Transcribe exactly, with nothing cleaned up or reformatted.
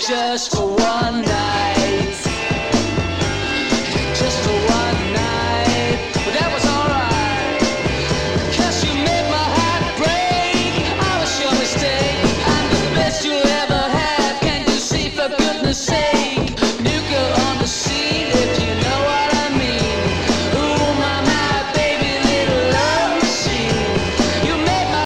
just for one night. Just for one night. But that was alright. Cause you made my heart break. I was your mistake. I'm the best you'll ever have. Can't you see, for goodness sake?